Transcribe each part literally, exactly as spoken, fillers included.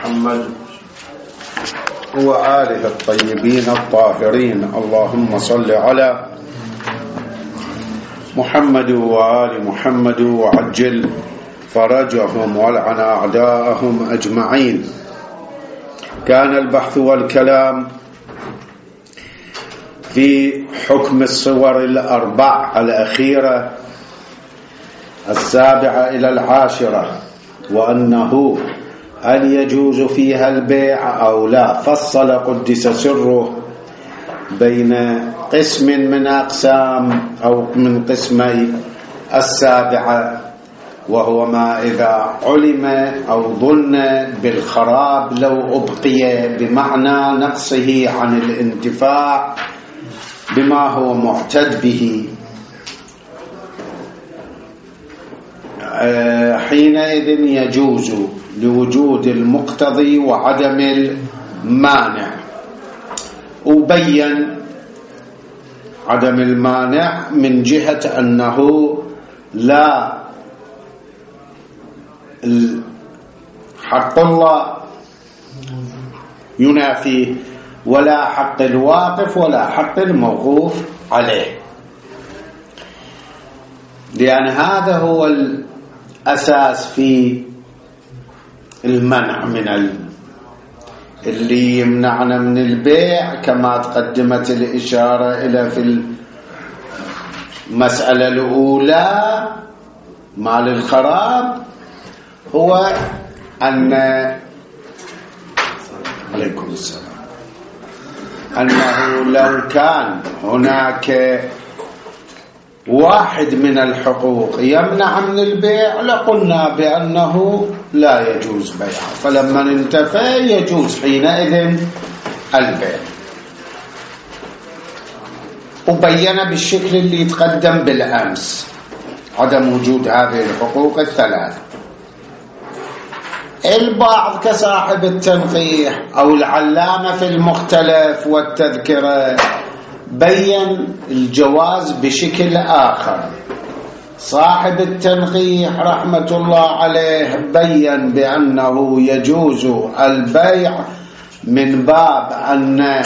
محمد وآله الطيبين الطاهرين. اللهم صل على محمد وآل محمد وعجل فرجهم والعن أعداءهم أجمعين. كان البحث والكلام في حكم الصور الأربع الأخيرة السابعة إلى العاشرة، وأنه هل يجوز فيها البيع أو لا. فصل قدس سره بين قسم من أقسام أو من قسمي السابعة، وهو ما إذا علم أو ظن بالخراب لو أبقي، بمعنى نقصه عن الانتفاع بما هو معتد به، حينئذ يجوز لوجود المقتضي وعدم المانع. وبين عدم المانع من جهة أنه لا حق الله ينافيه، ولا حق الواقف ولا حق الموقوف عليه، لأن هذا هو الأساس في المنع من ال... اللي يمنعنا من البيع، كما تقدمت الإشارة إلى في المسألة الأولى مال الخراب، هو أن عليكم السلام أنه لو كان هناك واحد من الحقوق يمنع من البيع لقلنا بأنه لا يجوز بيعه، فلما انتفى يجوز حينئذ البيع. وبين بالشكل اللي يتقدم بالأمس عدم وجود هذه الحقوق الثلاث. البعض كصاحب التنقيح أو العلامة في المختلف والتذكرة بين الجواز بشكل آخر. صاحب التنقيح رحمة الله عليه بين بأنه يجوز البيع من باب أن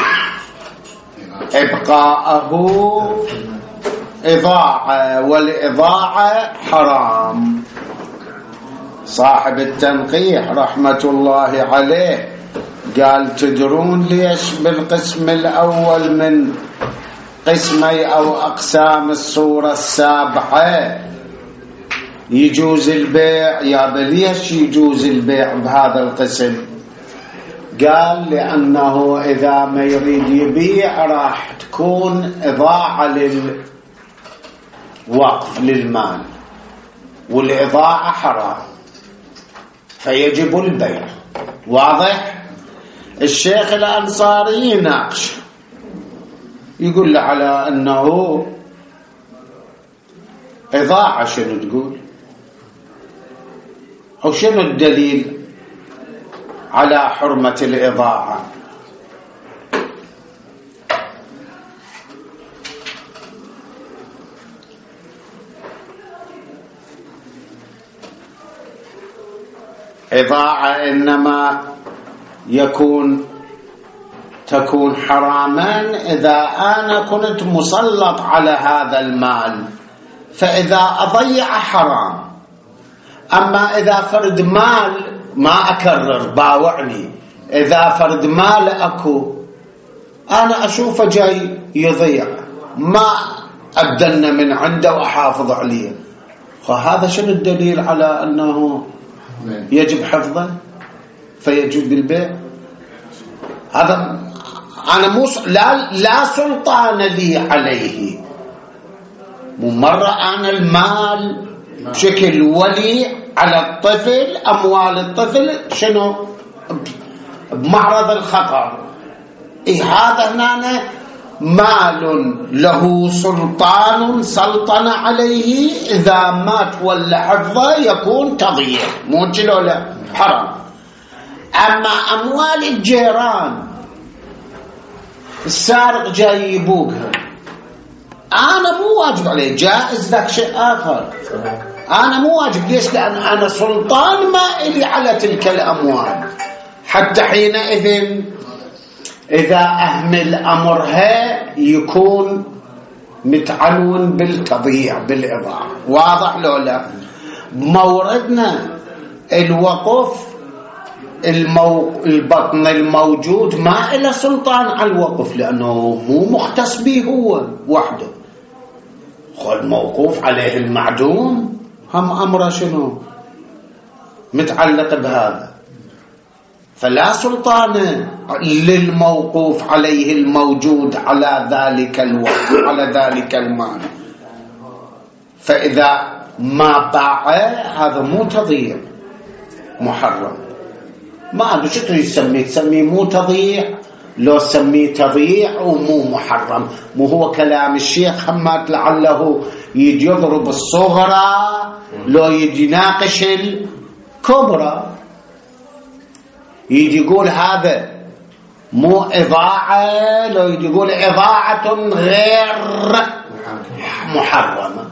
إبقاءه إضاعة، والإضاعة حرام. صاحب التنقيح رحمة الله عليه قال تدرون ليش بالقسم الأول من قسمي أو أقسام الصورة السابعة يجوز البيع؟ يا ليش يجوز البيع بهذا القسم؟ قال لأنه إذا ما يريد يبيع راح تكون إضاعة للوقف للمال، والإضاعة حرام فيجب البيع. واضح؟ الشيخ الأنصاري يناقش، يقول له على أنه إضاعة شنو تقول، أو شنو الدليل على حرمة الإضاعة؟ إضاعة إنما يكون تكون حراما إذا أنا كنت مسلط على هذا المال، فإذا أضيع حرام. أما إذا فرد مال، ما أكرر باوعني، إذا فرد مال أكو أنا أشوفه جاي يضيع، ما أبدلنا من عنده وأحافظ عليه، فهذا شنو الدليل على أنه يجب حفظه فيجوز البيع؟ هذا أنا مو لا لا سلطان لي عليه. مو مرة أنا المال بشكل ولي على الطفل، أموال الطفل شنو بمعرض الخطر. إيه هذا هنا مال له سلطان سلطن عليه، إذا ما تولى حفظه يكون تضييع، مو لا حرام. أما أموال الجيران السارق جاي يبوقها، أنا مو واجب عليه، جائز لك شيء آخر، أنا مو واجب. ليش؟ لأن أنا سلطان ما إلي على تلك الأموال. حتى حينئذ إذا أهمل أمرها يكون متعلون بالتضييع بالإضاعة. واضح لو لا؟ موردنا الوقف المو... البطن الموجود ما إله سلطان على الوقف لأنه مو مختص به هو وحده. خل موقوف عليه المعدوم هم أمره شنو متعلق بهذا، فلا سلطان للموقوف عليه الموجود على ذلك الوقت على ذلك المال. فإذا ما باع هذا مو تضييع محرم. ما عنده شو تريد تسميه؟ تسميه مو تضييع لو سميه تضييع ومو محرم. مو هو كلام الشيخ حماد لعله يجي يضرب الصغرى لو يجي يناقش الكبرى، يجي يقول هذا مو إضاعة لو يجي يقول إضاعة غير محرمة.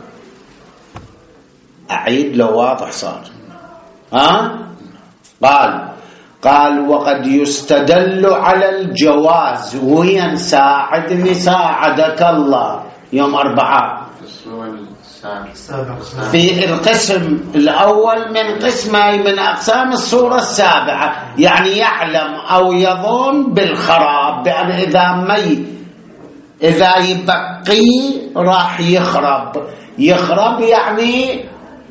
أعيد لو واضح صار. ها قال قال وقد يستدل على الجواز. وين ساعدني ساعدك الله يوم أربعة في القسم الأول من قسمي من أقسام الصورة السابعة، يعني يعلم أو يظن بالخراب بأن إذا مي إذا يبقي راح يخرب. يخرب يعني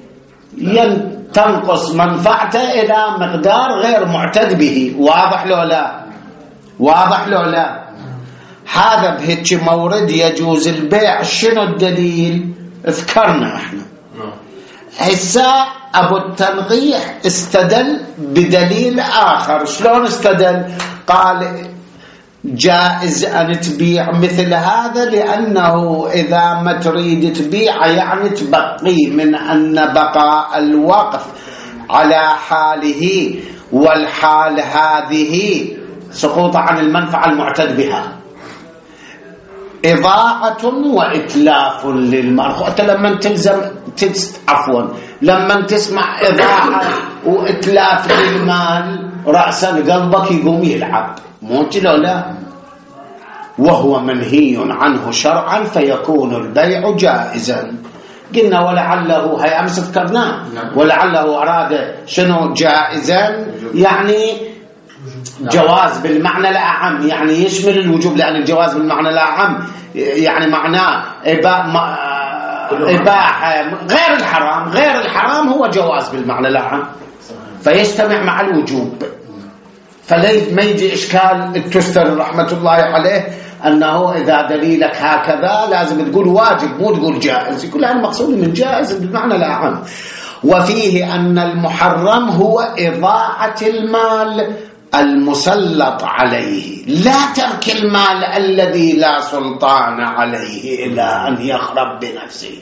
تنقص منفعته إلى مقدار غير معتد به. واضح لو لا؟ واضح لو لا؟ هذا بهيك مورد يجوز البيع. شنو الدليل؟ ذكرنا احنا هسه ابو التنقيح استدل بدليل اخر. شلون استدل؟ قال جائز ان تبيع مثل هذا لانه اذا ما تريد تبيع يعني تبقي من ان بقاء الوقف على حاله والحال هذه سقوط عن المنفعه المعتد بها إضاعة وإتلاف للمال. أنت لما تلزم تست عفوا لما تسمع إضاعة وإتلاف للمال رأسا قلبك يقوم يلعب. مو لو لا؟ وهو منهي عنه شرعا فيكون البيع جائزا. قلنا ولعله هي أمس فكرناه ولعله أراد شنو جائزا يعني جواز بالمعنى الأعم، يعني يشمل الوجوب، لأن الجواز بالمعنى الأعم يعني معناه إباحة غير الحرام. غير الحرام هو جواز بالمعنى الأعم فيجتمع مع الوجوب. فليس ما يجي إشكال التستر رحمة الله عليه أنه إذا دليلك هكذا لازم تقول واجب مو تقول جائز. يقول أنا مقصود من جائز بالمعنى الأعم. وفيه أن المحرم هو إضاعة المال المسلط عليه لا ترك المال الذي لا سلطان عليه إلى أن يخرب بنفسه.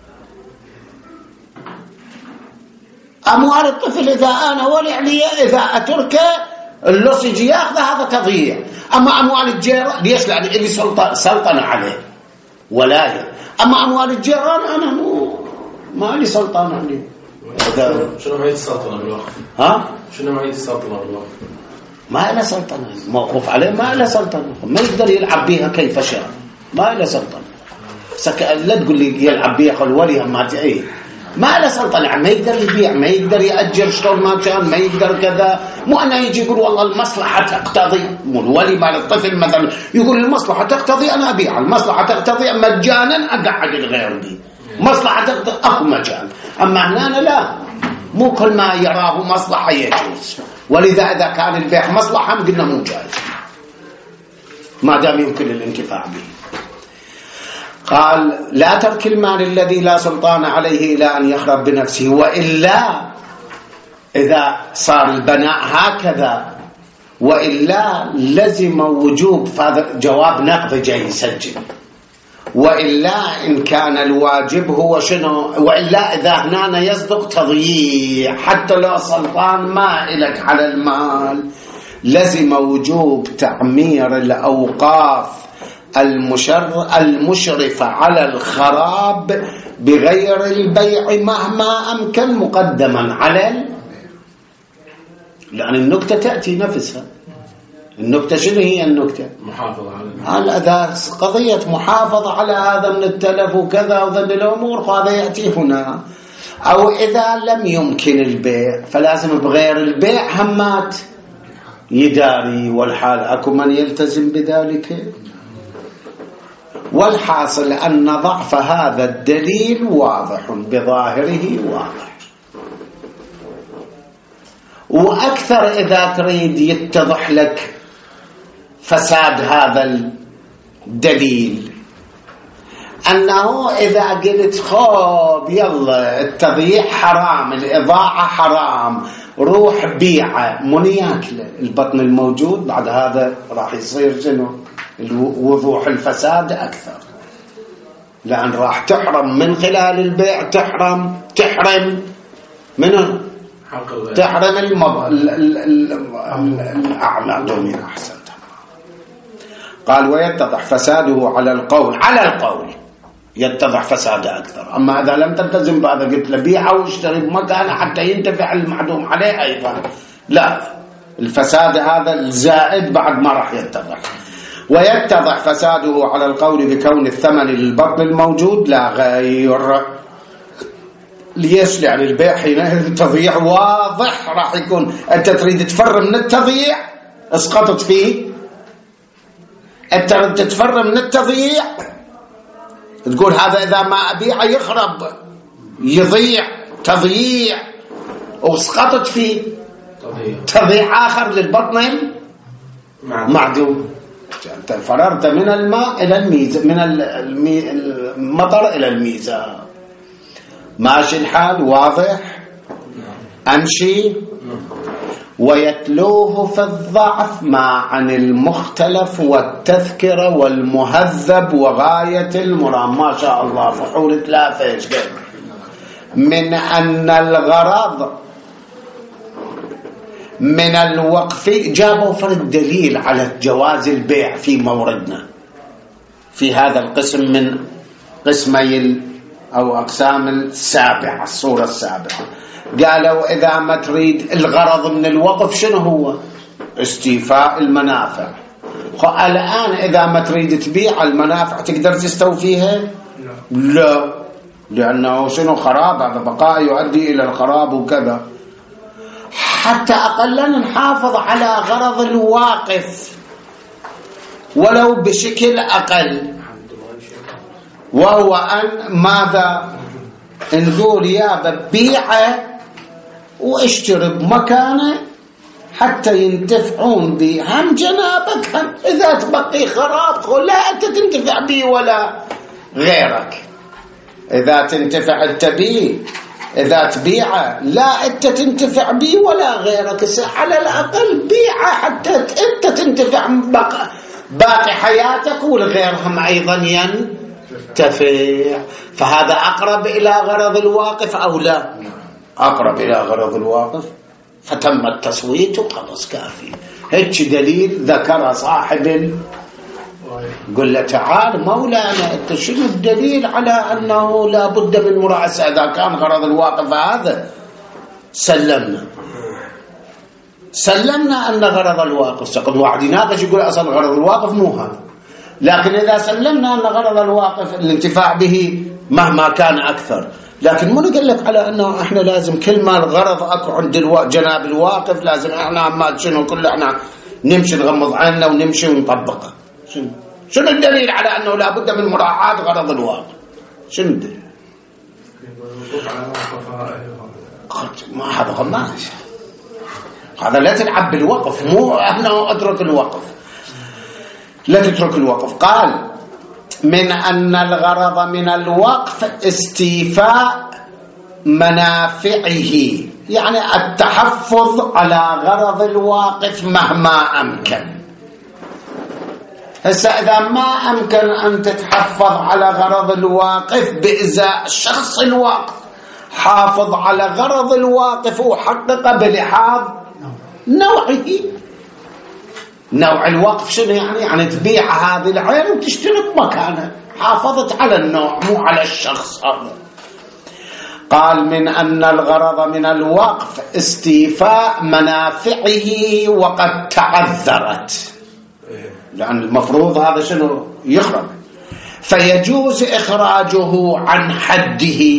أموال الطفل إذا أنا ولي إذا أتركه اللص يجي ياخذ هذا تضييع. أما أموال الجيران ليش؟ لأن اللي سلطن عليه ولاية. أما أموال الجيران أنا مو ما لي سلطان عليه. شنو معية السلطنة بالوقف؟ ها؟ شنو معية السلطنة بالوقف؟ ما له سلطنة موقوف عليه، ما له سلطنة، ما يقدر يلعب بيها كيف شاء، ما له سلطنة. سك... لا تقول لي يلعب بيها الولي ما تعيه، ما له سلطنة، ما يقدر يبيع، ما يقدر يأجر شلون ما كان، ما يقدر كذا. مو أنه يجي يقول والله المصلحة تقتضي، مو الولي مال الطفل مثلا يقول المصلحة تقتضي أنا أبيع، المصلحة تقتضي مجانا أقعد الغير دي، مصلحة تقتضي أكو مجان. أما هنا لا، مو كل ما يراه مصلحة يجوز. ولذا إذا كان البيع مصلحة قلنا مو جائز ما دام يمكن الانتفاع به. قال لا ترك المال الذي لا سلطان عليه إلى أن يخرب بنفسه، وإلا إذا صار البناء هكذا وإلا لزم وجوب، هذا جواب نقض جاي يسجل. وإلا إن كان الواجب هو شنو، وإلا إذا هنا يصدق تضييع حتى لو سلطان ما إلك على المال لزم وجوب تعمير الأوقاف المشر المشرفة على الخراب بغير البيع مهما أمكن مقدما على لأن النكتة تأتي نفسها. النكتة شنو هي النكتة؟ محافظة على هذا قضية محافظة على هذا من التلف وكذا وذن الأمور، وهذا يأتي هنا. أو إذا لم يمكن البيع فلازم بغير البيع همات يداري، والحال أكو من يلتزم بذلك. والحاصل أن ضعف هذا الدليل واضح بظاهره واضح. وأكثر إذا تريد يتضح لك فساد هذا الدليل أنه إذا قلت خوب يلا التضييع حرام، الإضاعة حرام، روح بيعه، من ياكله البطن الموجود، بعد هذا راح يصير شنو؟ وضوح الفساد أكثر، لأن راح تحرم من خلال البيع، تحرم تحرم منه تحرم المب... الأعمال دنيا. أحسن. قال ويتضح فساده على القول، على القول يتضح فساده أكثر. أما إذا لم تلتزم بهذا قلت له بيعه واشتري بمكانه حتى ينتفع المعدوم عليه أيضا، لا، الفساد هذا الزائد بعد ما راح يتضح. ويتضح فساده على القول بكون الثمن للبطن الموجود لا غير. ليش؟ يعني البيع حينئذ التضييع واضح راح يكون. أنت تريد تفر من التضييع اسقطت فيه، أنت تريد تتفر من التضييع تقول هذا إذا ما أبيعه يخرب يضيع، تضييع واسقطت فيه تضييع آخر للبطن معدوم. أنت فررت من الماء إلى الميزة، من المطر إلى الميزة. ماشي الحال واضح؟ أمشي. ويتلوه في الضعف مع عن المختلف والتذكرة والمهذب وغاية المرام. ما شاء الله فحول ثلاثة ايش قال من أن الغرض من الوقف. جابوا فرد دليل على جواز البيع في موردنا في هذا القسم من قسمي أو أقسام السابعة، الصورة السابعة. قالوا إذا ما تريد الغرض من الوقف شنو هو؟ استيفاء المنافع. الآن إذا ما تريد تبيع المنافع تقدر تستوفيها؟ لا، لأنه شنو خراب، هذا بقاء يؤدي إلى الخراب وكذا. حتى أقلا نحافظ على غرض الواقف ولو بشكل أقل، وهو أن ماذا نقول؟ يا ببيعه واشتري بمكانه حتى ينتفعون به هم جنابك، هم إذا تبقي خراب لا أنت تنتفع به ولا غيرك. إذا تنتفع أنت به، إذا تبيعه لا أنت تنتفع به ولا غيرك. على الأقل بيعه حتى أنت تنتفع باقي حياتك والغيرهم أيضا ينتفع. فهذا أقرب إلى غرض الواقف أو لا؟ أقرب إلى غرض الواقف. فتم التصويت وخلص كافي. هيك دليل ذكر صاحب قل له تعال مولانا انت شنو الدليل على أنه لا بد من مراسة إذا كان غرض الواقف هذا؟ سلمنا سلمنا أن غرض الواقف سقط. واحد يناقش يقول أصلا غرض الواقف مو هذا، لكن إذا سلمنا أن غرض الواقف الانتفاع به مهما كان أكثر، لكن مو نقول لك على أنه إحنا لازم كل ما الغرض أكو عند الوا... جناب الواقف لازم إحنا عمال شنو كل إحنا نمشي نغمض عنا ونمشي ونطبقه. شنو شنو الدليل على أنه لا بد من مراعاة غرض الواقف؟ شنو الدليل؟ ما هذا ما هذا لا تلعب بالوقف، مو أنه أترك الوقف، لا تترك الوقف. قال من أن الغرض من الوقف استيفاء منافعه، يعني التحفظ على غرض الواقف مهما أمكن. هسه إذا ما أمكن أن تتحفظ على غرض الواقف بإزاء شخص الواقف، حافظ على غرض الواقف وحقق بلحاظ نوعه. نوع الوقف شنو يعني؟ يعني تبيع هذه العين وتشتري مكانها، حافظت على النوع مو على الشخص هذا. قال من أن الغرض من الوقف استيفاء منافعه وقد تعذرت، لأن المفروض هذا شنو يخرج، فيجوز إخراجه عن حده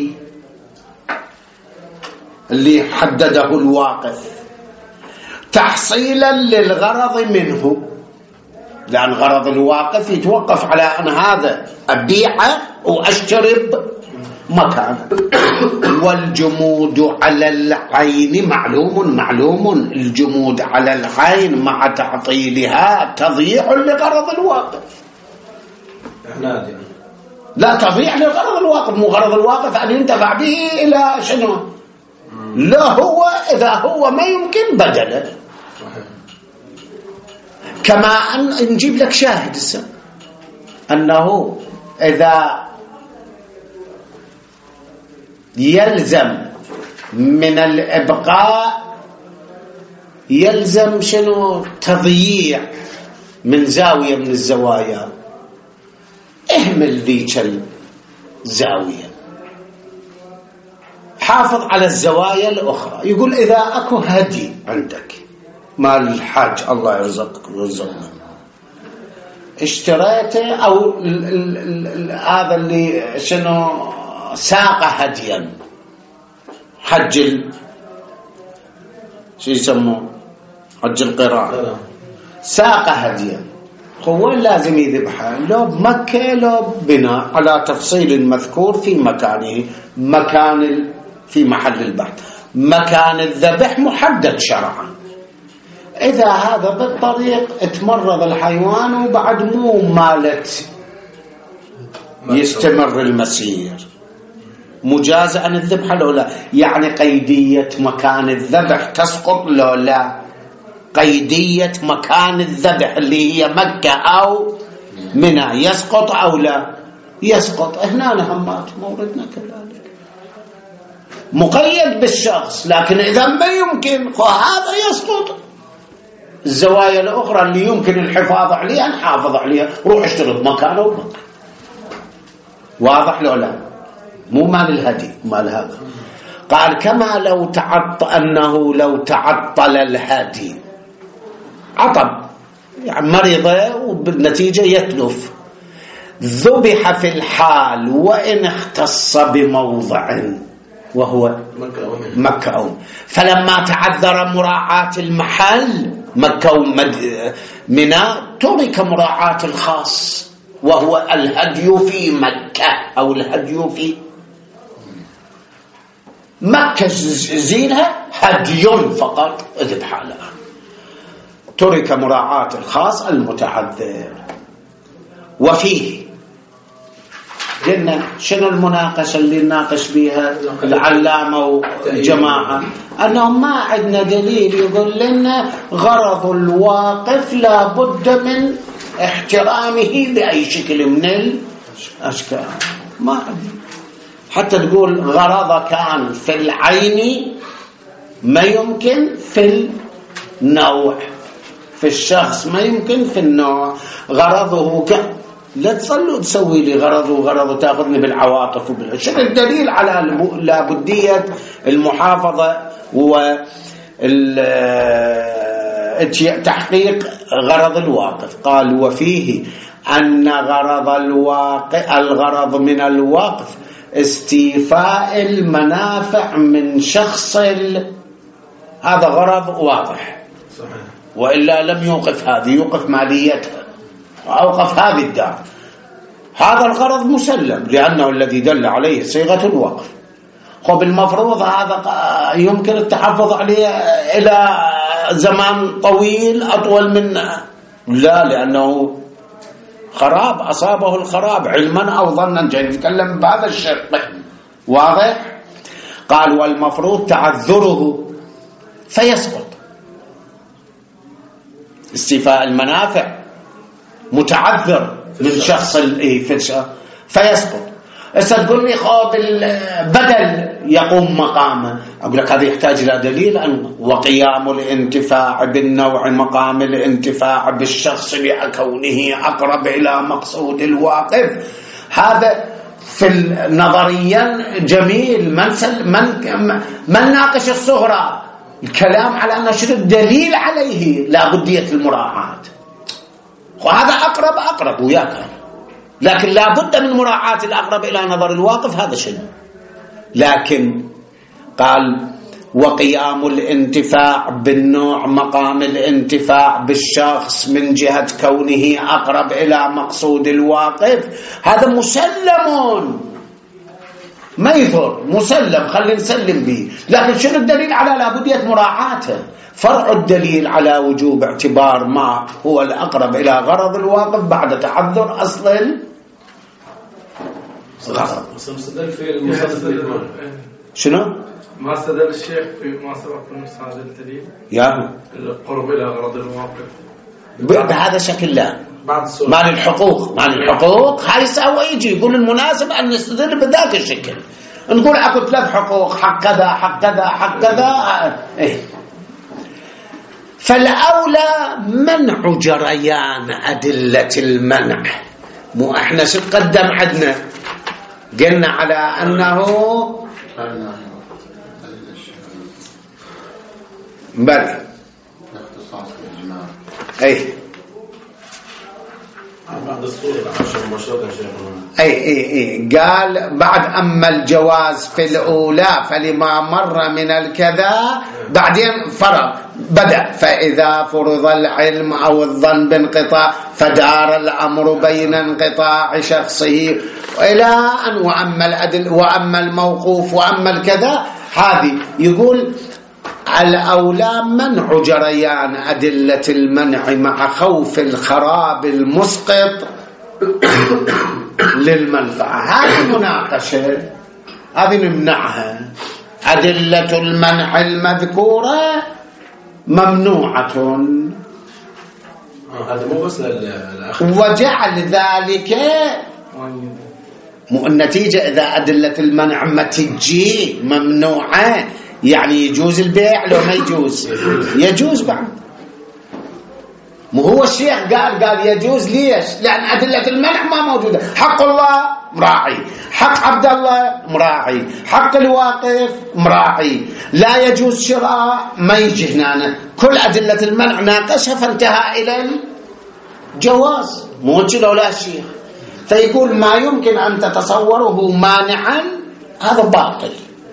اللي حدده الواقف تحصيلا للغرض منه، لأن غرض الواقف يتوقف على أن هذا أبيعه وأشترب مكانه. والجمود على العين معلوم معلوم الجمود على العين مع تعطيلها تضييع لغرض الواقف، لا تضيع لغرض الواقف، مو غرض الواقف أن ينتفع به إلى شنو، لا هو إذا هو ما يمكن بدله. كما أن نجيب لك شاهد السنة أنه إذا يلزم من الإبقاء يلزم شنو تضييع من زاوية من الزوايا، اهمل ذيك الزاوية حافظ على الزوايا الأخرى. يقول إذا أكو هدي عندك مال الحاج الله يرزقك ويرزقنا اشتريته أو هذا اللي شنو ساق هديا حج ال... شو يسموه حج القران، ساق هديا، هو لازم يذبحه لو بمكة لو ببناء على تفصيل المذكور في مكانه، مكان ال... في محل البحث مكان الذبح محدد شرعا. إذا هذا بالطريق اتمرض الحيوان وبعد مو مالت يستمر المسير، مجاز عن الذبح لو لا، يعني قيدية مكان الذبح تسقط لو لا، قيدية مكان الذبح اللي هي مكة أو منى يسقط أو لا يسقط. هنا نهمات موردنا كذلك مقيد بالشخص، لكن إذا ما يمكن هذا يسقط. الزوايا الأخرى اللي يمكن الحفاظ عليها نحافظ عليها، روح اشترط مكانه ومكان. واضح لو لا؟ مو مال الهدي مال هذا. قال كما لو تعطل أنه لو تعطل الهدي عطب يعني مريضة وبالنتيجة يتلف، ذبح في الحال وإن اختص بموضع وهو مكة أو فلما تعذر مراعاة المحل مكة ومنى ترك مراعاة الخاص وهو الهدي في مكة أو الهدي في مكة زينها هدي فقط اذبح لها، ترك مراعاة الخاص المتعذر. وفيه قلنا شنو المناقشة اللي نناقش بها العلامة والجماعة، أنهم ما عندنا دليل يقول لنا غرض الواقف لا بد من احترامه بأي شكل من الأشكال، ما عندنا. حتى تقول غرض كان في العين ما يمكن في النوع، في الشخص ما يمكن في النوع، غرضه ك لا تصلوا تسوي لي غرض وغرض تاخذني بالعواطف وبال شنو الدليل على لابدية المحافظة وتحقيق غرض الواقف. قال وفيه أن غرض الواقف الغرض من الوقف استيفاء المنافع من شخص ال... هذا غرض واضح صحيح. وإلا لم يوقف هذه، يوقف ماليتها وأوقف هذه الدار، هذا الغرض مسلم لأنه الذي دل عليه صيغة الوقف. خب المفروض هذا يمكن التحفظ عليه إلى زمان طويل أطول منه، لا لأنه خراب أصابه الخراب علما أو ظنا، جاي نتكلم بهذا الشق واضح. قال والمفروض تعذره فيسقط، استيفاء المنافع متعذر من شخص فيسقط. هسه تقول لي خاب البدل يقوم مقامه، أقول لك هذا يحتاج إلى دليل أن وقيام الانتفاع بالنوع مقام الانتفاع بالشخص لكونه أقرب إلى مقصود الواقف. هذا في نظريا جميل، من من من ناقش الصغرى، الكلام على أن شنو الدليل عليه لا بدية المراعاة، وهذا أقرب أقرب وياك، لكن لا بد من مراعاة الأقرب إلى نظر الواقف، هذا شنو. لكن قال وقيام الانتفاع بالنوع مقام الانتفاع بالشخص من جهة كونه أقرب إلى مقصود الواقف، هذا مسلم ما يضر، مسلم خلي نسلم به، لكن شنو الدليل على لابدية مراعاته؟ فرع الدليل على وجوب اعتبار ما هو الأقرب إلى غرض الواقف بعد تعذر أصل الغرض. شنو؟ ما استدل الشيخ في ما سبق في نص هذا الدليل يا القرب إلى غرض الواقف بهذا شكل، لا مال الحقوق، مال الحقوق هاي سوى يجي يقول المناسب أن نستدل بذاك الشكل، نقول أكو ثلاث حقوق، حق كذا حق كذا حق كذا. إيه. فالأولى منع جريان أدلة المنع. مو احنا شو قدم عندنا قلنا على أنه بل اي اي اي اي قال بعد اما الجواز في الاولى فلما مر من الكذا، بعدين فرض بدا فاذا فرض العلم او الظن بانقطاع فدار الامر بين انقطاع شخصه الى ان واما الادل واما الموقوف واما الكذا، هذه يقول الأولى منع جريان أدلة المنع مع خوف الخراب المسقط للمنفعة. هذه مناقشة، هذه نمنعها. أدلة المنع المذكورة ممنوعة، هذا مو بس للأخ، وجعل ذلك مو النتيجة إذا أدلة المنع ما تجي ممنوعة، يعني يجوز البيع لو ما يجوز يجوز بعد. مو هو الشيخ قال قال يجوز، ليش؟ لأن أدلة المنع ما موجودة. حق الله مراعي، حق عبد الله مراعي، حق الواقف مراعي، لا يجوز شراء ما يجي هنا. كل أدلة المنع ناقشها فانتهى إلى الجواز، مو كذا ولا الشيخ. فيقول ما يمكن أن تتصوره مانعا هذا باطل،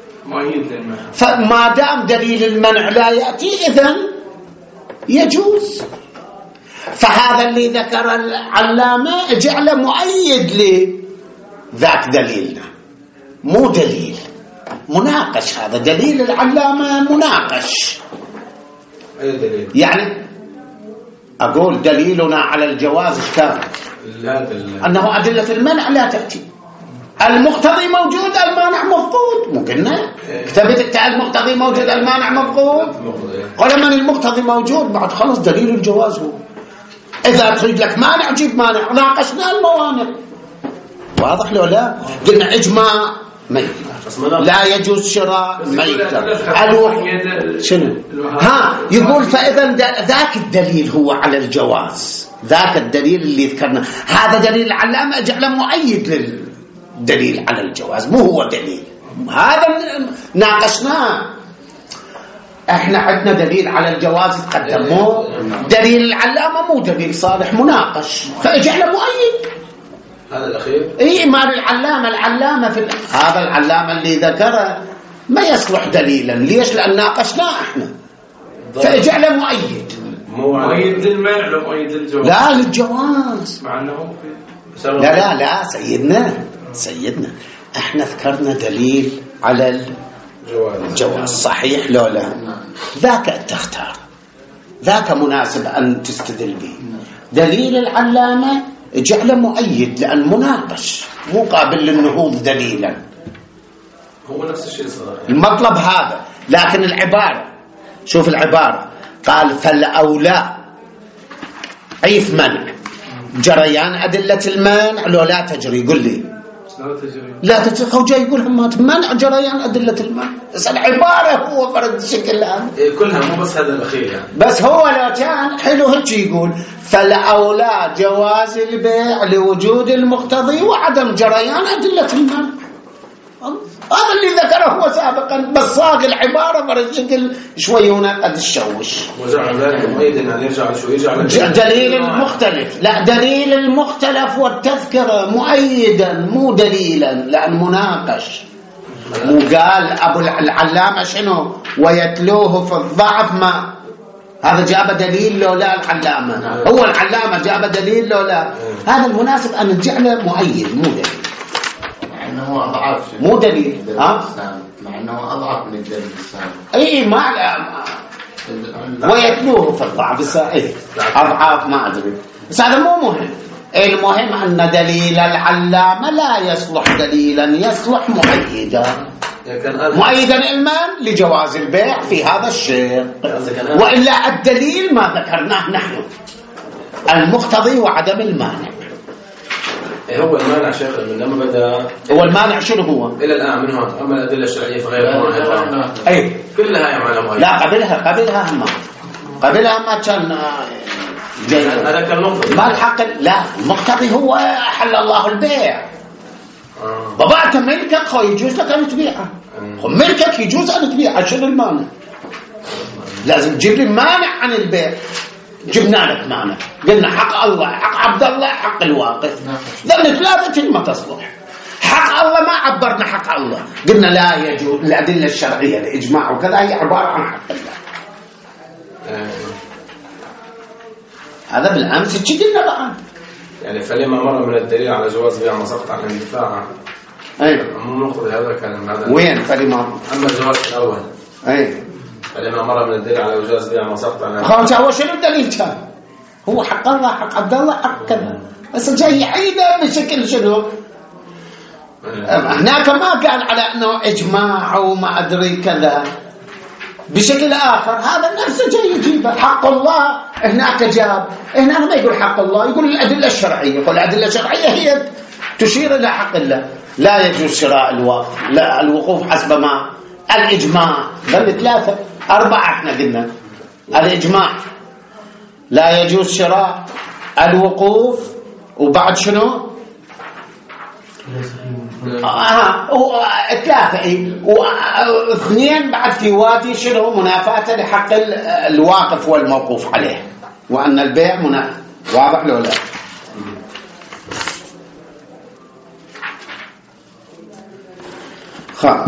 فما دام دليل المنع لا يأتي إذن يجوز. فهذا اللي ذكر العلامة جعل مؤيد لذاك دليلنا، مو دليل مناقش. هذا دليل العلامة مناقش. أي دليل؟ يعني أقول دليلنا على الجواز كان أنه أدلة المنع لا تأتي، المقتضي موجود المانع مفقود. مو قلنا كتبت المقتضي موجود المانع مفقود؟ قال من المقتضي موجود بعد خلص دليل الجواز هو. إذا تريد لك مانع جيب مانع، ناقشنا الموانع. واضح لو لا؟ قلنا إجماع ميت، لا يجوز شراء ميت، شنو ها يقول. فإذا ذاك الدليل هو على الجواز، ذاك الدليل اللي ذكرنا هذا دليل العلامة جعله مؤيد للدليل على الجواز، مو هو دليل. هذا ناقشناه. احنا عندنا دليل على الجواز تقدم، مو دليل العلامة، مو دليل صالح مناقش، فجعله مؤيد. هذا الأخير اي مال العلامة، العلامة في هذا العلامة اللي ذكره ما يصلح دليلا. ليش؟ لأن ناقشناه احنا فجعله مؤيد. مؤيد للمنع لو مؤيد للجواز؟ لا للجواز، مع انه لا لا لا سيدنا سيدنا احنا ذكرنا دليل على الجواز صحيح لو لا؟ ذاك تختار، ذاك مناسب أن تستدل به. دليل العلامة جعله مؤيد لأن مناقش، مو قابل للنهوض دليلا. هو نفس الشيء صراحة المطلب هذا. لكن العبارة، شوف العبارة، قال فالأولى عيف منع جريان أدلة المانع لو لا تجري. قل لي لا تجري لا تجري. هو جاي يقول هم منع جريان أدلة المنع، بس العبارة هو فرد الشكل هذا إيه كلها مو بس هذا الأخير يعني. بس هو لو كان حلو هيك يقول فالأولى جواز البيع لوجود المقتضي وعدم جريان أدلة المنع. هذا اللي ذكره هو سابقا، بس صاغ العبارة فرد الشكل شوي هنا قد الشوش. وجعل ذلك مؤيدا أن يرجع شو يرجع دليل المختلف، لا دليل المختلف والتذكرة مؤيدا مو دليلا، لأن مناقش. وقال أبو العلامة شنو ويتلوه في الضعف ما هذا جاب دليل لو لا العلامة، هو العلامة جاب دليل لو لا. هذا المناسب أن نجعله مؤيد مو دليل، مع انه اضعف مو دليل ها، مع انه اضعف من الدليل السابق. اي ما ويتلوه في الضعف السائل اضعاف ما ادري، بس هذا مو مهم. المهم ان دليل العلامة لا يصلح دليلا، يصلح مؤيدا. مؤيدا علما لجواز البيع في هذا الشيء، والا الدليل ما ذكرناه نحن المقتضي وعدم المانع. هو المانع شيخ من لما بدا هو المانع شنو هو الى الان من هون، اما الادله الشرعيه فغير مانع. اي كلها يا معلم. لا قبلها قبلها ما قبلها ما كان هذا كان مقتضي ما الحق. لا المقتضي هو حل الله البيع. بابا ملكك خو يجوز لك ان تبيعه، ملكك يجوز ان تبيعه، شنو المانع؟ لازم تجيب لي مانع عن البيع. جبنا لك مانع، قلنا حق الله حق عبد الله حق الواقف، لأن ثلاثة ما تصلح. حق الله ما عبرنا حق الله، قلنا لا يجوز. الأدلة الشرعية الإجماع وكذا هي عبارة عن حق الله. هذا بالأمس تشي قلنا بقى يعني فلما مر من الدليل على جواز بيع ما سقط عن الدفاع. أيوة مو نقطة هذا كان هذا وين فلما أما الجواز الأول. أيوة فلما مر من الدليل على جواز بيع ما سقط عن خلاص. هو شنو الدليل كان؟ هو حق الله حق عبد الله حق كذا، بس جاي عيده بشكل شنو؟ هناك ما قال على انه اجماع وما ادري كذا بشكل اخر. هذا نفسه جاي يجيبه حق الله. هناك جاب هنا ما يقول حق الله، يقول الادله الشرعيه. يقول الادله الشرعيه هي تشير الى حق الله. لا يجوز شراء الوقف، لا الوقوف حسب ما الاجماع. بل ثلاثه اربعه احنا قلنا الاجماع لا يجوز شراء الوقوف، وبعد شنو اه ثلاثه اي واثنين بعد في وادي شنو منافاة لحق الواقف والموقوف عليه، وان البيع منافى. واضح لو لا؟ خلاص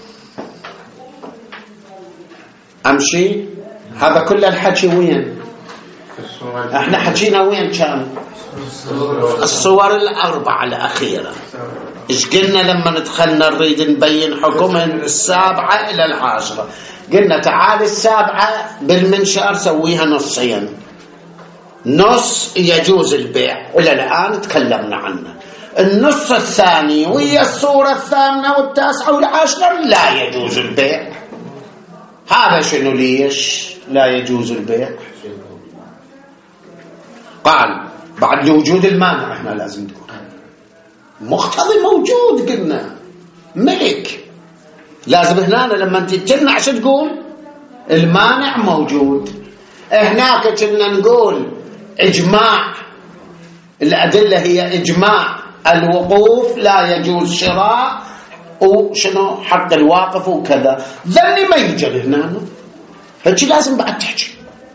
امشي. هذا كل الحكي وين احنا حكينا؟ وين كان الصور الاربعه الاخيره؟ ايش قلنا لما دخلنا نريد نبين حكم من السابعه الى العاشره؟ قلنا تعال السابعه بالمنشار سويها نصين، نص يجوز البيع الى الان تكلمنا عنه، النص الثاني وهي الصوره الثامنه والتاسعه والعاشره لا يجوز البيع. هذا شنو ليش لا يجوز البيع؟ قال بعد لوجود المانع. احنا لازم نقول مقتضي موجود، قلنا ملك لازم. هنا لما انت تمنع شو تقول؟ المانع موجود. هناك كنا نقول اجماع، الادله هي اجماع الوقوف لا يجوز شراء وشنو حق الواقف وكذا. ذني ما يجن هنا، هيك لازم بعد تحكي.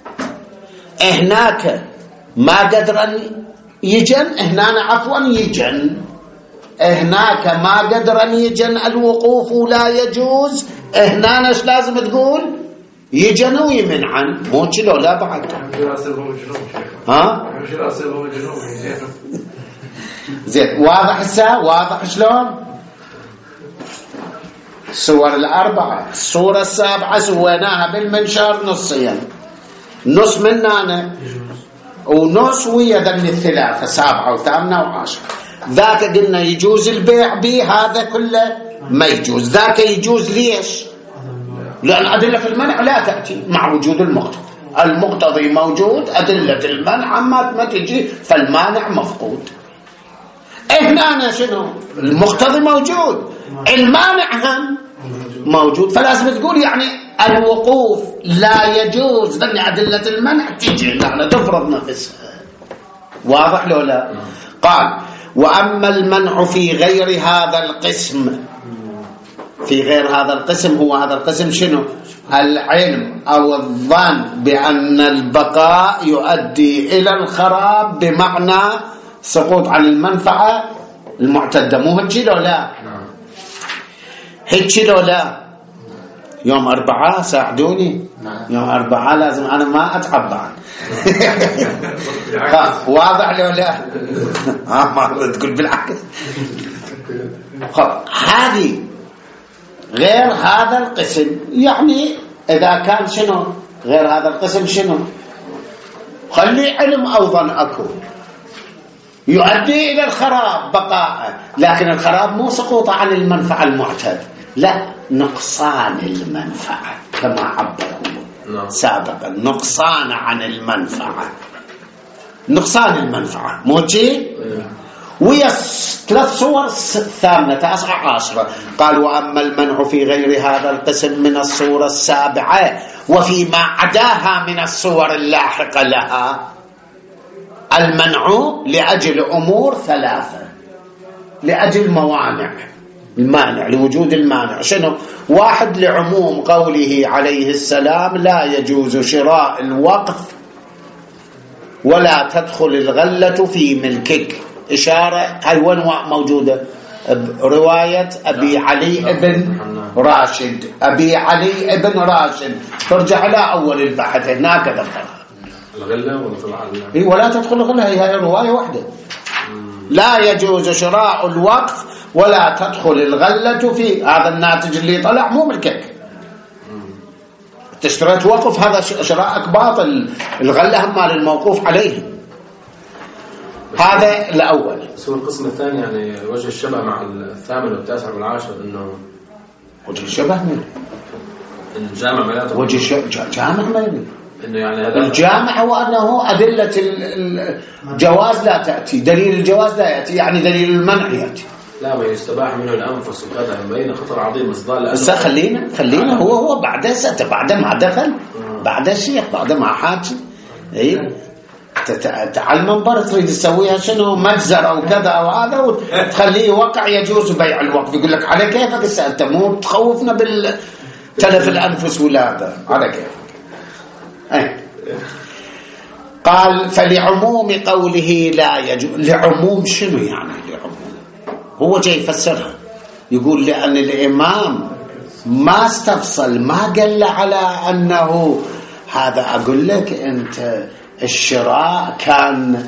هناك ما قدر أن يجن، هنا عفوا يجن. هناك ما قدر أن يجن الوقوف ولا يجوز، هنا ايش لازم تقول؟ يجن ويمنعن. مو كذا لا بعد ها زين. واضح هسه؟ واضح شلون؟ الصور الأربعة. الصورة السابعة سويناها بالمنشار نصين، نص مننا ونص ويا ذن الثلاثة سابعة وثامنة وعشرة. ذاك قلنا يجوز البيع به، هذا كله ما يجوز. ذاك يجوز ليش؟ لأن أدلة في المنع لا تأتي مع وجود المقتضي. المقتضي موجود، أدلة المنع ما ما تجي، فالمانع مفقود. هنا أنا شنو المقتضي موجود، المانع هم موجود، فلازم تقول يعني الوقوف لا يجوز لأن أدلة المنع تجي لا تفرض نفسها. واضح لو لا؟ قال وأما المنع في غير هذا القسم، في غير هذا القسم هو هذا القسم شنو؟ العلم أو الظن بأن البقاء يؤدي إلى الخراب بمعنى سقوط عن المنفعة المعتدة. مو هيك لو لا؟ هيك لو لا؟ يوم أربعاء ساعدوني، يوم أربعاء لازم أنا ما أتعب بعد. واضح لو لا؟ ما تقول بالعكس. هذه غير هذا القسم، يعني إذا كان شنو غير هذا القسم شنو؟ خلي علم أو ظن أكو يؤدي إلى الخراب بقاء، لكن الخراب مو سقوط عن المنفعة المعتاد، لا نقصان المنفعة كما عبروا سابقا، نقصان عن المنفعة، نقصان المنفعة مو شيء. ويا ثلاث صور ثامنة تسعة عشرة قال وأما المنع في غير هذا القسم من الصورة السابعة وفيما عداها من الصور اللاحقة لها، المنع لأجل أمور ثلاثة، لأجل موانع، المانع لوجود المانع شنو؟ واحد لعموم قوله عليه السلام لا يجوز شراء الوقف ولا تدخل الغلة في ملكك، إشارة هاي وين موجودة؟ رواية أبي علي ابن راشد، أبي علي ابن راشد ترجع إلى أول البحث هناك ذكرها الغلة ولا طلع إيه ولا تدخل الغلة، هي هاي رواية واحدة. لا يجوز شراء الوقف ولا تدخل الغلة في، هذا الناتج اللي طلع مو ملكك، تشتريت وقف هذا شراءك باطل، الغلة هم مال الموقوف عليه. هذا الأول. بس هو القسم الثاني يعني وجه الشبه مع الثامن والتاسع والعاشر إنه وجه الشبه من الجامع ملاته وجه جامع ما إنه يعني هذا الجامع هو أنه أدلة الجواز لا تأتي، دليل الجواز لا يأتي، يعني دليل المنع يأتي. لا ما يستباح منه الأنفس وكذا مبين خطر عظيم مصدار. بس خلينا خلينا هو هو بعد ست بعد ما دخل بعد الشيخ بعد ما حاكي إيه تعال منبر تريد تسويها شنو مجزر أو كذا أو هذا وتخليه وقع يجوز بيع الوقف، يقول لك على كيفك سألت مو تخوفنا بالتلف الأنفس ولا هذا على كيفك. أي. قال فلعموم قوله لا يجوز، لعموم شنو يعني لعموم؟ هو جاي يفسرها يقول لأن الإمام ما استفصل، ما قال على أنه هذا. أقول لك أنت الشراء كان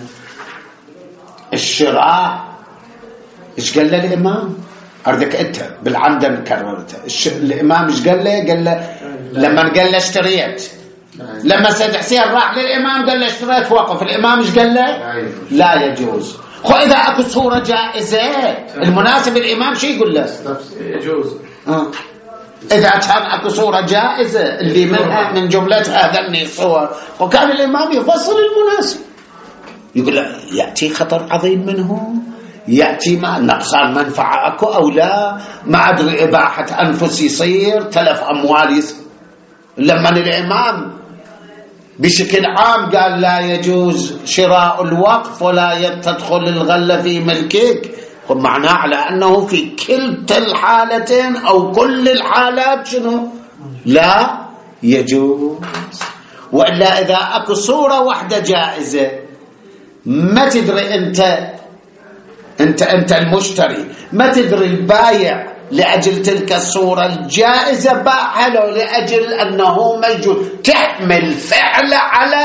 الشراء إيش قال له الإمام؟ أردك أنت بالعمدن كررته الإمام إيش قال له؟ قال له لما قال له اشتريت، لما سيد حسين راح للإمام قال له اشتريت وقف، الإمام إيش قال له؟ لا يجوز. خو إذا أكو صورة جائزة المناسب الإمام شو يقول له؟ يجوز. آه. إذا كان أكو صورة جائزة اللي منها من جملتها ذني الصور، وكان الإمام يفصل المناسب يقول له يأتي خطر عظيم منه، يأتي ما نقصان منفعة أكو أو لا، ما أدري إباحة أنفس يصير، تلف أموال يصير. لما الإمام بشكل عام قال لا يجوز شراء الوقف ولا تدخل الغلة في ملكك، معناه على أنه في كلتا الحالتين أو كل الحالات شنو لا يجوز. وإلا إذا أكو صورة واحدة جائزة ما تدري أنت أنت أنت المشتري ما تدري البايع لأجل تلك الصورة الجائزة باعها له لأجل أنه موجود، تحمل فعل على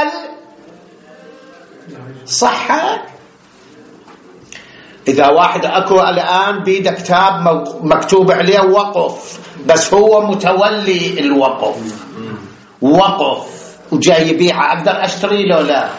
الصحة. إذا واحد أكو الآن بيده كتاب مكتوب عليه وقف بس هو متولي الوقف وقف وجاي يبيعه، أقدر أشتري له لا؟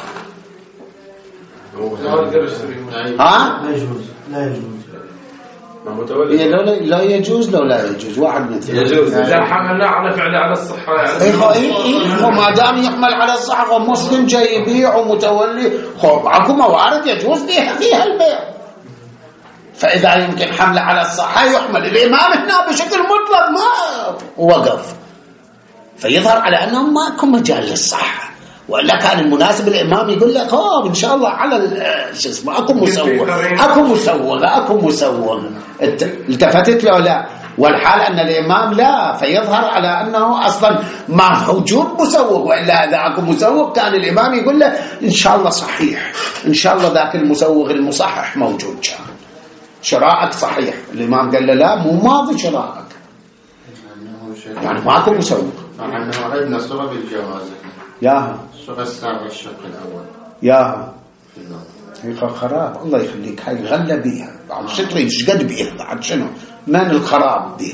ها؟ لا يجوز لا يجوز إيه لا لا يجوز لو لا يجوز واحد مثل يجوز إذا حملنا على فعل على الصحة يعني إيه إيه إيه وما دام يحمل على الصحة ومسلم جاي يبيع ومتولي خب عكو موارد يجوز فيها فيها البيع فإذا يمكن حمله على الصحة يحمل. الإمام هنا بشكل مطلق ما وقف، فيظهر على أنه ما يكون مجال للصحة، وإلا كان المناسب الإمام يقول لك أوه إن شاء الله على شو اسمه أكو مسوغ أكو مسوغ أكو مسوغ. التفتت له لا، والحال أن الإمام لا، فيظهر على أنه أصلا ما موجود مسوغ، وإلا إذا أكو مسوغ كان الإمام يقول له إن شاء الله صحيح، إن شاء الله ذاك المسوغ المصحح موجود، كان شراءك صحيح. الإمام قال له لا مو ماضي شراءك، يعني ماكو مسوغ. مع أنه عندنا صورة بالجواز ياها الصورة السابعة الشق الأول ياها في النظر. هي خراب الله يخليك، هاي غلى بيها بعد شو تريد ايش قد بيها بعد شنو من الخراب دي.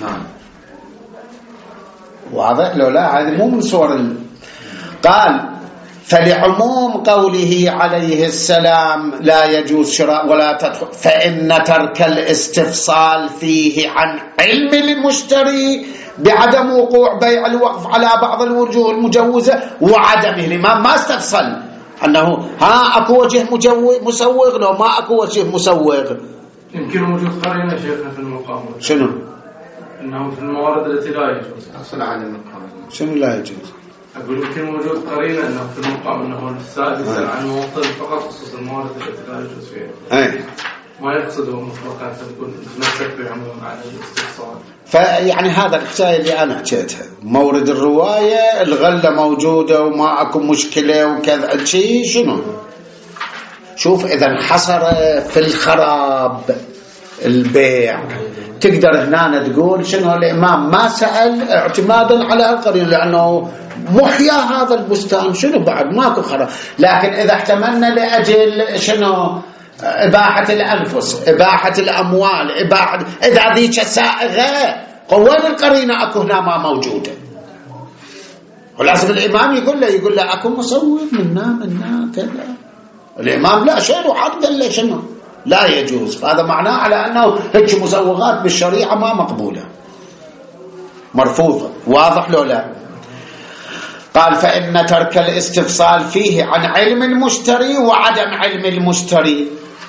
واضح لو لا؟ هذه مو من صور ال... قال فلعموم قوله عليه السلام لا يجوز شراء ولا تدخل، فإن ترك الاستفصال فيه عن علم المشتري بعدم وقوع بيع الوقف على بعض الوجوه المجوزة وعدمه. الإمام ما استفصل أنه ها أكو وجه مسوغ لو ما أكو وجه مسوغ. يمكن وجود قرينة شيخنا في المقام. شنو؟ أنه في الموارد التي لا يجوز. أصل عن المقام. شنو لا يجوز؟ أقول يمكن وجود قرينة أنه في المقام أنه السائل يسأل عن موطن فقط خصوص الموارد التي لا يجوز فيها. أي. ما يقصده مطلقا تكون تمسك بعموم على الاستفصال. فيعني هذا الحكاية اللي أنا حكيتها، مورد الرواية الغلة موجودة وما أكو مشكلة وكذا شيء شنو. شوف إذا انحصر في الخراب البيع تقدر هنا تقول شنو الإمام ما سأل اعتمادا على القرين لأنه محيا هذا البستان شنو بعد ماكو خراب. لكن إذا احتملنا لأجل شنو إباحة الأنفس إباحة الأموال إباحة إذا ذيك سائغة قوان القرينة أكو هنا ما موجودة، ولازم الإمام يقول له يقول له أكو مصور منا منا كذا. الإمام لا شيء وحد قال له شنو لا يجوز، فهذا معناه على أنه هيك مسوغات بالشريعة ما مقبولة مرفوضة. واضح لو لا؟ قال فإن ترك الاستفصال فيه عن علم المشتري وعدم علم المشتري.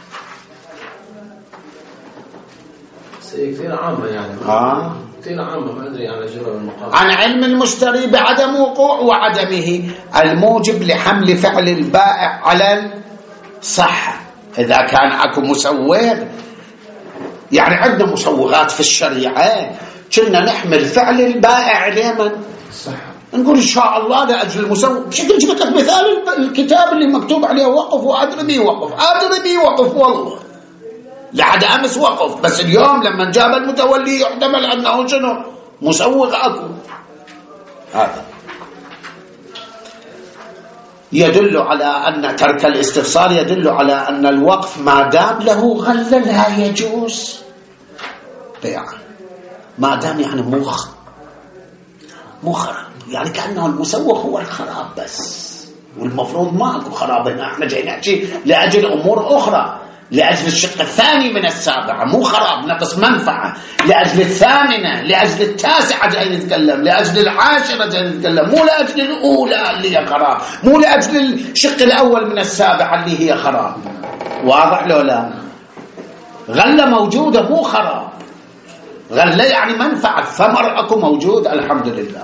كثير عامة يعني آه. كثير عامة ما أدري عن جواب المقام. عن علم المشتري بعدم وقوع وعدمه الموجب لحمل فعل البائع على الصحة. إذا كان أكو مسوغ يعني عندنا مسوغات في الشريعة كنا نحمل فعل البائع على صح. نقول إن شاء الله لأجل المسوغ بشكل جبت لك مثال الكتاب اللي مكتوب عليه وقف وأدري بيه وقف أدري بيه وقف والله لحد أمس وقف، بس اليوم لما جاب المتولي يحتمل أنه شنو مسوغ أكو. هذا يدل على أن ترك الاستفصال يدل على أن الوقف ما دام له غلة لا يجوز بيعه، ما دام يعني مخ مو خراب، يعني كأنه المسوغ هو الخراب بس، والمفروض ما أكو خراب هنا. احنا جاي نحكي لأجل أمور أخرى، لأجل الشق الثاني من السابعة مو خراب نقص منفعة، لأجل الثامنة لأجل التاسعة جاي نتكلم، لأجل العاشرة جاي نتكلم، مو لأجل الأولى اللي هي خراب، مو لأجل الشق الأول من السابعة اللي هي خراب. واضح لو لا؟ غلة موجودة مو خراب، غلة يعني منفعة ثمر أكو موجود الحمد لله.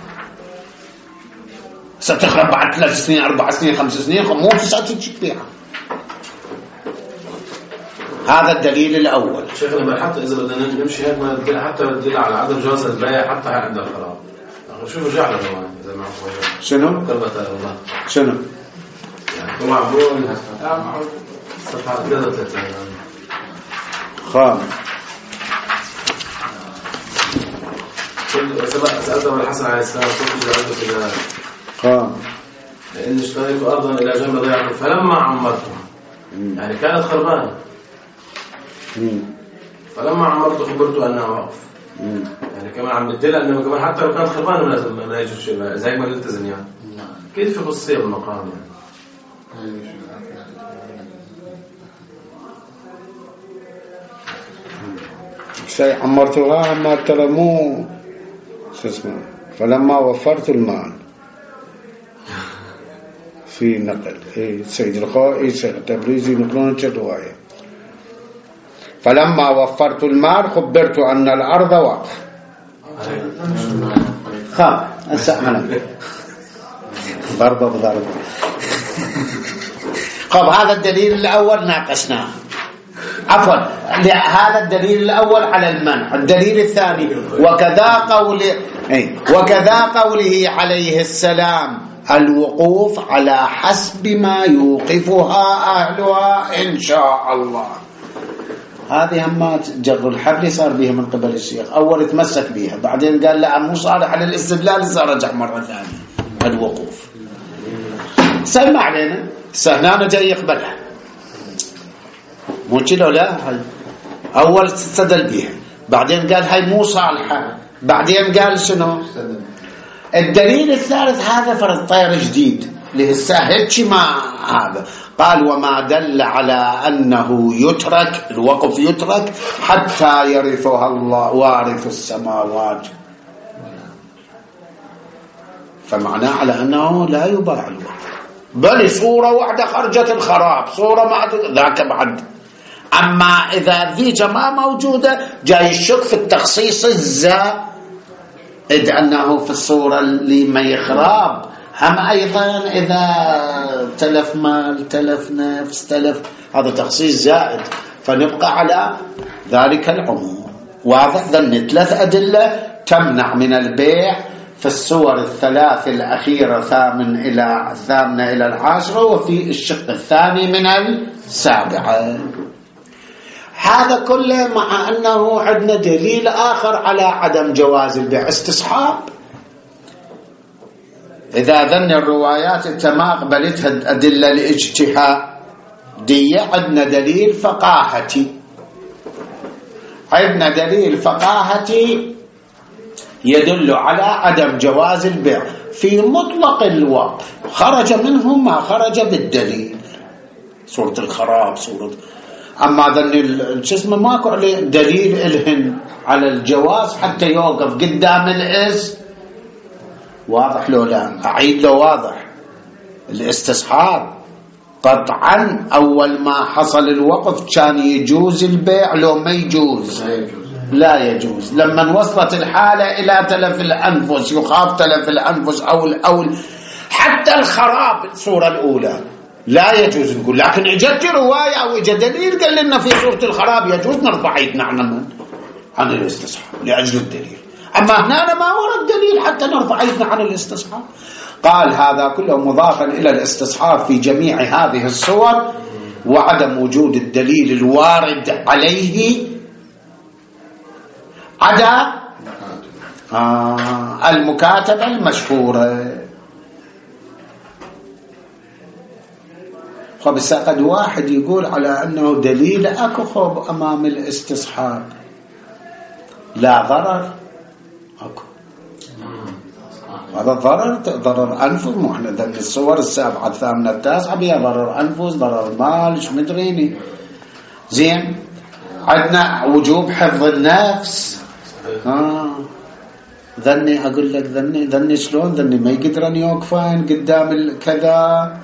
ستخرب بعد ثلاث سنين أربع سنين خمس سنين مو ستجيك بيها. هذا الدليل الأول. شيخنا حتى إذا بدنا نمشي هيك ما حتى بدل على عدم جواز البيع حتى عند الخراب. شوفوا جعله كمان إذا ما هو شنو؟ كربته والله. شنو؟ يعني هو معقول. صفحة كذا ثلاثة. خام. كل سبق سألت من الحسن عليه السلام كيف جعلته كذا. خام. إن اشتريت أرضا إلى جنب ضيعه فلما عمرتها يعني كانت خربانة. فلما عمرت خبرت أنها وقف. يعني كمان عم بدل أنه كمان حتى لو كانت خربانة ما لا يجوز شيء زي ما نلتزم يعني. كيف في خصوصية بالمقام يعني؟ شيء عمرتها ما ترى مو شو اسمه فلما وفرت المال في نقل. إيه سيد الخائي سيد التبريزي نقلون الرواية. فلما وفرت المال خبرت أن الأرض واقفة. خاب أسأل ضربة بضربة. خب هذا الدليل الأول ناقشناه، عفوا هذا الدليل الأول على المنع. الدليل الثاني وكذا قول أي وكذا قوله عليه السلام الوقوف على حسب ما يوقفها أهلها إن شاء الله. هذه همات جر الحبل صار بها من قبل الشيخ، أول تمسك بها بعدين قال لا مو صالح على الاستدلال، صار رجع مرة ثانية الوقوف. سمع علينا سهنانا جاي يقبلها مو كده لا، هاي أول استدل بها بعدين قال هاي مو صالحة بعدين قال شنو الدليل الثالث. هذا فرض طير جديد لهالساهدش ما هذا قال وما دل على أنه يترك الوقف يترك حتى يرثها الله وارث السماوات، فمعناه على أنه لا يباع الوقف، بل صورة واحدة خرجت الخراب صورة ما ذاك بعد. أما إذا ذيك ما موجودة جاي الشك في التخصيص الزائد أنه في الصورة اللي ما يخراب. هم أيضا إذا تلف مال تلف نفس تلف هذا تخصيص زائد، فنبقى على ذلك العموم. واضح؟ ذن ثلاث أدلة تمنع من البيع في الصور الثلاث الأخيرة ثامن إلى الثامنة إلى العاشرة، وفي الشق الثاني من السابعة. هذا كله مع أنه عندنا دليل آخر على عدم جواز البيع استصحاب. إذا ذن الروايات انت ما قبلتها الأدلة الاجتهادية، عندنا دليل فقاهتي، عندنا دليل فقاهتي يدل على عدم جواز البيع في مطلق الوقف، خرج منه ما خرج بالدليل، سورة الخراب سورة. أما ذن الجسم ماكو عليه دليل الهن على الجواز حتى يوقف قدام الإز. واضح لو لا؟ أعيد لو واضح. الاستصحاب قطعا أول ما حصل الوقف كان يجوز البيع لو ما يجوز لا يجوز. لما وصلت الحالة إلى تلف الأنفس يخاف تلف الأنفس أو الأول حتى الخراب الصورة الأولى لا يجوز نقول، لكن اجت رواية أو اجت دليل قال لنا في صورة الخراب يجوز نرفع ايدنا عن عن الاستصحاب لأجل الدليل. أما هنا ما ورد دليل حتى نرفع ايدنا عن الاستصحاب. قال هذا كله مضافا إلى الاستصحاب في جميع هذه الصور، وعدم وجود الدليل الوارد عليه عدا آه المكاتبة المشهورة. بس قد واحد يقول على أنه دليل أكو خوب أمام الاستصحاب لا ضرر أكو، هذا ضرر ضرر أنفس. مو احنا ذن الصور السابعة الثامنة التاسعة بها ضرر أنفس ضرر مال ايش مدريني. زين عندنا وجوب حفظ النفس. آه. ذني أقول لك ذني ذني شلون ذني ما يقدرن يوقفين قدام الكذا.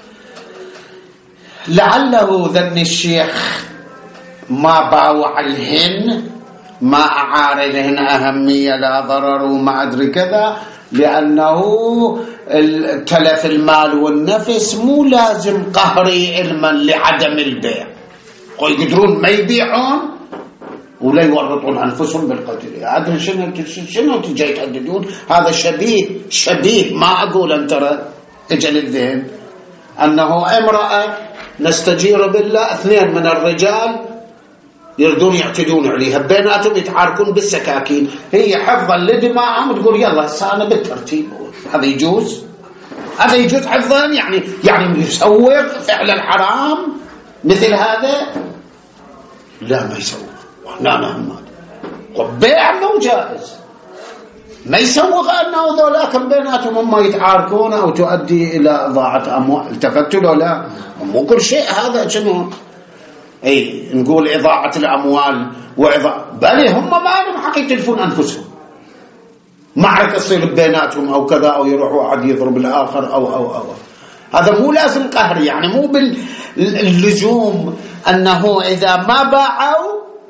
لعله ذن الشيخ ما باوع الهن ما أعار لهن أهمية لا ضرر وما أدري كذا، لأنه تلف المال والنفس مو لازم قهري علما لعدم البيع، يقدرون ما يبيعون ولا يورطون أنفسهم بالقتل. أدري شنو شنو تجي تحددون. هذا شبيه شبيه ما أقول أن ترى اجل الذهن أنه امرأة نستجير بالله اثنين من الرجال يردون يعتدون عليها بيناتهم يتعاركون بالسكاكين، هي حفظا لدماءهم تقول يلا هسه انا بالترتيب. هذا يجوز؟ هذا يجوز حفظا يعني يعني يسوق فعل الحرام مثل هذا؟ لا ما يسوق. لا ما بيع انه جائز، ما يسوغ أنه ذولاك بيناتهم هم يتعاركون أو تؤدي إلى إضاعة أموال. التفتوا له لا مو كل شيء هذا شنو أي نقول إضاعة الأموال وإضاعة، بل هم ما لهم حق يتلفون أنفسهم، معركة تصير بيناتهم أو كذا أو يروح واحد يضرب الآخر أو أو أو هذا مو لازم قهر، يعني مو باللزوم أنه إذا ما باعوا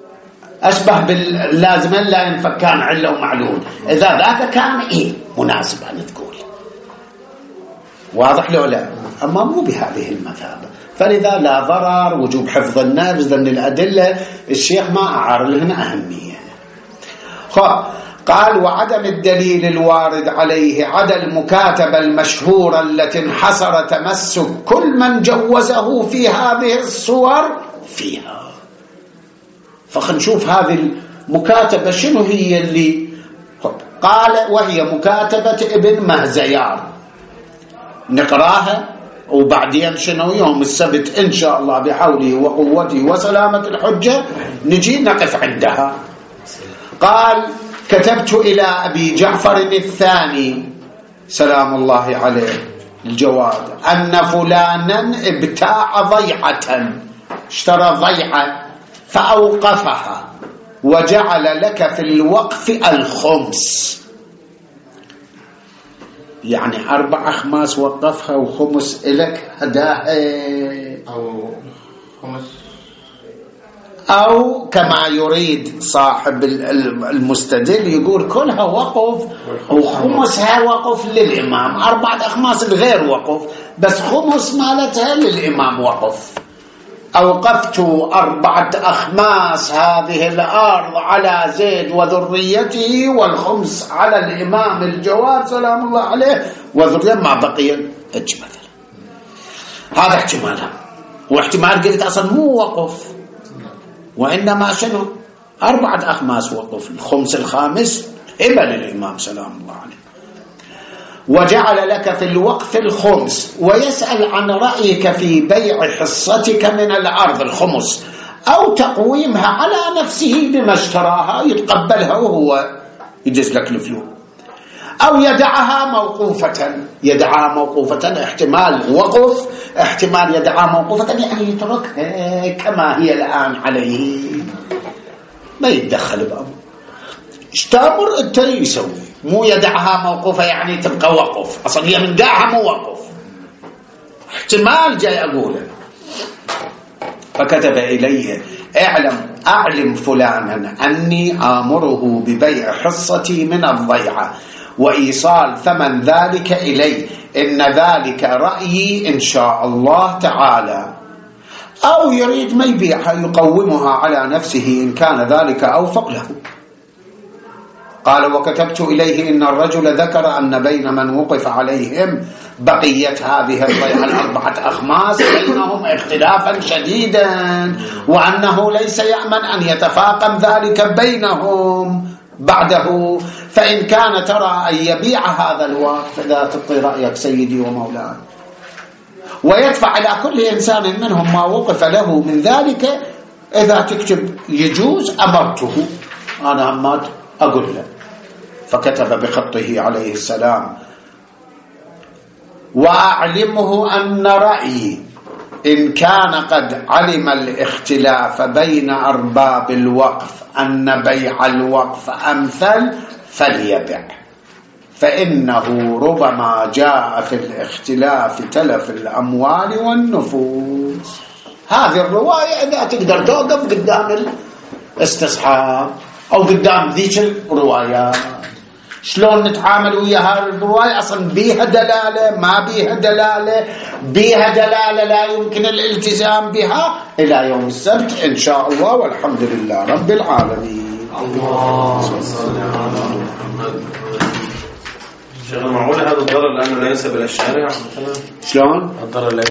أشبه باللازم لا ينفكان علة ومعلول. إذا ذاك كان إيه مناسب أن تقول واضح له لا، أما مو بهذه المثابة. فلذا لا ضرر وجوب حفظ النفس ضمن الأدلة الشيخ ما أعار لهم أهمية. قال وعدم الدليل الوارد عليه عدا المكاتبة المشهورة التي انحصر تمسك كل من جوزه في هذه الصور فيها. فخنشوف هذه المكاتبة شنو هي اللي قال، وهي مكاتبة ابن مهزيار. نقراها وبعدين شنو يوم السبت إن شاء الله بحوله وقوته وسلامة الحجة نجي نقف عندها. قال كتبت إلى أبي جعفر الثاني سلام الله عليه الجواد أن فلانا ابتاع ضيعة، اشترى ضيعة فأوقفها وجعل لك في الوقف الخمس، يعني أربع أخماس وقفها وخمس إلك هداها، أو خمس، أو كما يريد صاحب المستدل يقول كلها وقف وخمسها وقف للإمام، أربعة أخماس الغير وقف بس خمس مالتها للإمام وقف. أوقفت أربعة أخماس هذه الأرض على زيد وذريته والخمس على الإمام الجواد سلام الله عليه وذريته ما بقي الجمل. هذا احتمالها، واحتمال قلت أصلا مو وقف وإنما شنو أربعة أخماس وقف، الخمس الخامس هبة للإمام سلام الله عليه. وجعل لك في الوقف الخمس، ويسأل عن رأيك في بيع حصتك من الأرض الخمس أو تقويمها على نفسه بما اشتراها، يتقبلها وهو يجز لك الفلوس، أو يدعها موقوفة. يدعها موقوفة احتمال وقف، احتمال يدعها موقوفة يعني يتركها كما هي الآن عليه ما يتدخل بأمر. اشتامر انت يسوي، مو يدعها موقوفة يعني تبقى وقف، أصلا هي من داعها مو وقف، احتمال جاي أقوله. فكتب إليه اعلم أعلم فلانا أني آمره ببيع حصتي من الضيعة وإيصال ثمن ذلك إلي، إن ذلك رأيي إن شاء الله تعالى. أو يريد ما يبيعها يقومها على نفسه إن كان ذلك أوفق له. قال وكتبت إليه إن الرجل ذكر أن بين من وقف عليهم بقية هذه الضيعة الأربعة أخماس بينهم اختلافا شديدا، وأنه ليس يأمن أن يتفاقم ذلك بينهم بعده، فإن كان ترى أن يبيع هذا الوقف فلا تبطي رأيك سيدي ومولاي، ويدفع إلى كل إنسان منهم ما وقف له من ذلك. إذا تكتب يجوز أمرته أنا أمات أقول له. فكتب بخطه عليه السلام وأعلمه أن رأيي إن كان قد علم الاختلاف بين أرباب الوقف أن بيع الوقف أمثل فليبع، فإنه ربما جاء في الاختلاف تلف الأموال والنفوس. هذه الرواية إذا تقدر توقف قدام الاستصحاب أو قدام ذيك الروايات شلون نتعامل ويا هذه الرواية، أصلا بيها دلالة ما بيها دلالة، بيها دلالة لا يمكن الالتزام بها إلى يوم السبت إن شاء الله، والحمد لله رب العالمين. اللهم صل على محمد. شغل معقول هذا الضرر لأنه لا ينسب إلى الشارع؟ شلون؟ الضرر